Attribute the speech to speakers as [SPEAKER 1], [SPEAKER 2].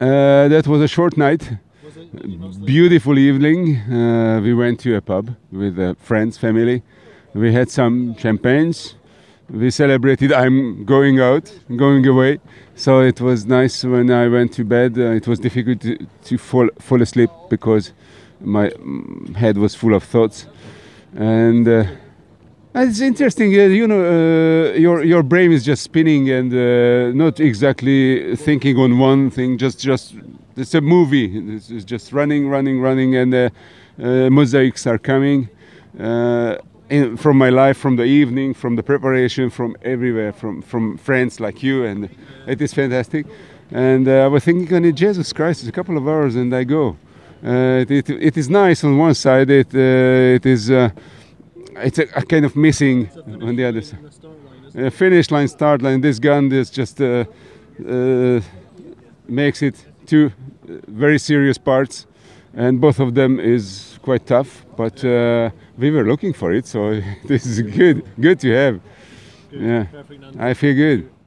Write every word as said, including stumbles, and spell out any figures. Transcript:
[SPEAKER 1] Uh, that was a short night, beautiful evening. Uh, we went to a pub with uh, friends, family. We had some champagnes. We celebrated. I'm going out, going away. So it was nice when I went to bed. Uh, it was difficult to, to fall, fall asleep because my mm, head was full of thoughts. And uh, it's interesting, uh, you know, uh, your your brain is just spinning and uh, not exactly thinking on one thing. Just, just it's a movie. It's, it's just running, running, running, and uh, uh, mosaics are coming uh, in, from my life, from the evening, from the preparation, from everywhere, from from friends like you, and it is fantastic. And uh, I was thinking, oh, Jesus Christ, it's a couple of hours, and I go. Uh, it, it, it is nice on one side. It uh, it is. Uh, It's a, a kind of missing on the other side. Uh, finish line, start line. This gun, this just uh, uh, makes it two very serious parts, and both of them is quite tough. But uh, we were looking for it, so this is good. Good to have. Yeah, I feel good.